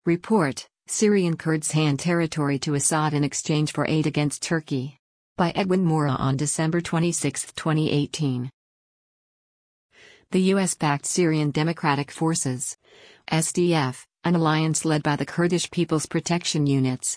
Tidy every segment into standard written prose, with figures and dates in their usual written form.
Report: Syrian Kurds hand territory to Assad in exchange for aid against Turkey. By Edwin Mora on December 26, 2018. The US-backed Syrian Democratic Forces (SDF), an alliance led by the Kurdish People's Protection Units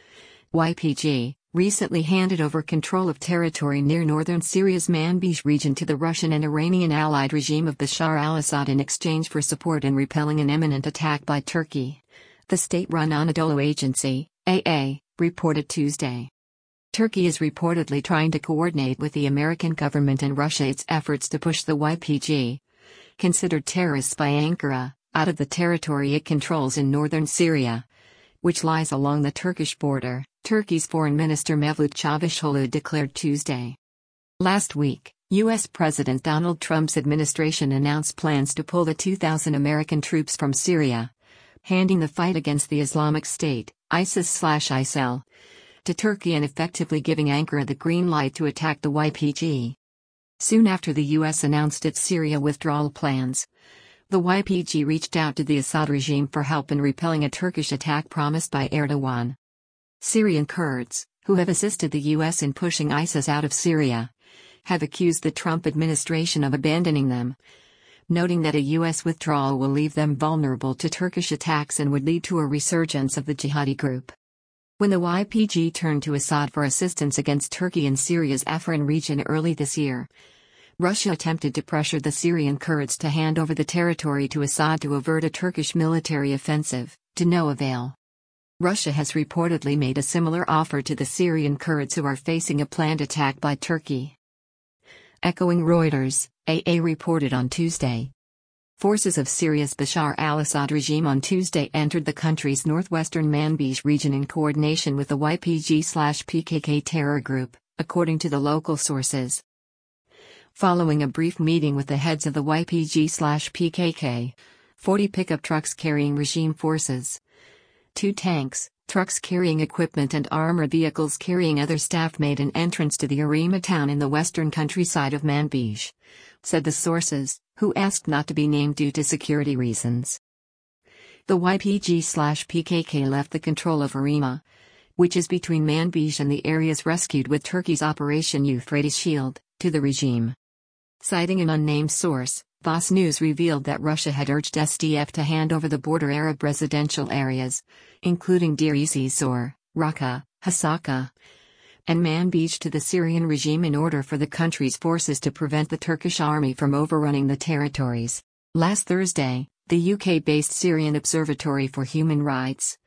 (YPG), recently handed over control of territory near northern Syria's Manbij region to the Russian and Iranian allied regime of Bashar al-Assad in exchange for support in repelling an imminent attack by Turkey. The state-run Anadolu Agency, AA, reported Tuesday. Turkey is reportedly trying to coordinate with the American government and Russia its efforts to push the YPG, considered terrorists by Ankara, out of the territory it controls in northern Syria, which lies along the Turkish border, Turkey's Foreign Minister Mevlut Çavuşoğlu declared Tuesday. Last week, U.S. President Donald Trump's administration announced plans to pull the 2,000 American troops from Syria, handing the fight against the Islamic State, ISIS/ISIL, to Turkey and effectively giving Ankara the green light to attack the YPG. Soon after the U.S. announced its Syria withdrawal plans, the YPG reached out to the Assad regime for help in repelling a Turkish attack promised by Erdogan. Syrian Kurds, who have assisted the U.S. in pushing ISIS out of Syria, have accused the Trump administration of abandoning them, noting that a U.S. withdrawal will leave them vulnerable to Turkish attacks and would lead to a resurgence of the jihadi group. When the YPG turned to Assad for assistance against Turkey in Syria's Afrin region early this year, Russia attempted to pressure the Syrian Kurds to hand over the territory to Assad to avert a Turkish military offensive, to no avail. Russia has reportedly made a similar offer to the Syrian Kurds who are facing a planned attack by Turkey. Echoing Reuters, AA reported on Tuesday. Forces of Syria's Bashar al-Assad regime on Tuesday entered the country's northwestern Manbij region in coordination with the YPG/PKK terror group, according to the local sources. Following a brief meeting with the heads of the YPG/PKK, 40 pickup trucks carrying regime forces, 2 tanks, trucks carrying equipment and armored vehicles carrying other staff made an entrance to the Arima town in the western countryside of Manbij, said the sources, who asked not to be named due to security reasons. The YPG/PKK left the control of Arima, which is between Manbij and the areas rescued with Turkey's Operation Euphrates Shield, to the regime. Citing an unnamed source, Voss News revealed that Russia had urged SDF to hand over the border Arab residential areas, including Deir ez-Zor, Raqqa, Hasaka, and Manbij to the Syrian regime in order for the country's forces to prevent the Turkish army from overrunning the territories. Last Thursday, the UK-based Syrian Observatory for Human Rights,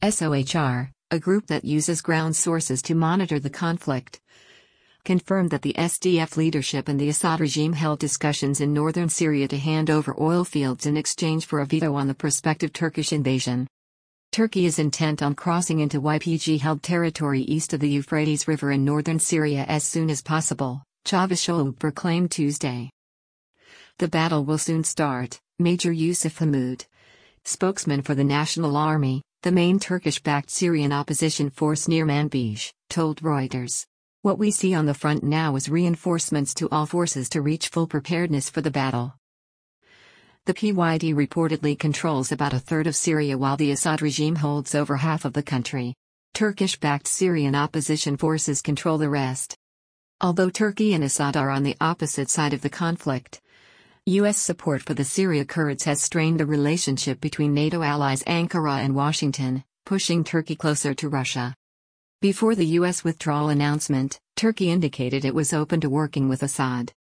SOHR, a group that uses ground sources to monitor the conflict, confirmed that the SDF leadership and the Assad regime held discussions in northern Syria to hand over oil fields in exchange for a veto on the prospective Turkish invasion. Turkey is intent on crossing into YPG-held territory east of the Euphrates River in northern Syria as soon as possible, Çavuşoğlu proclaimed Tuesday. The battle will soon start, Major Yusuf Hammoud, spokesman for the National Army, the main Turkish-backed Syrian opposition force near Manbij, told Reuters. What we see on the front now is reinforcements to all forces to reach full preparedness for the battle. The PYD reportedly controls about a third of Syria while the Assad regime holds over half of the country. Turkish-backed Syrian opposition forces control the rest. Although Turkey and Assad are on the opposite side of the conflict, U.S. support for the Syria Kurds has strained the relationship between NATO allies Ankara and Washington, pushing Turkey closer to Russia. Before the U.S. withdrawal announcement, Turkey indicated it was open to working with Assad.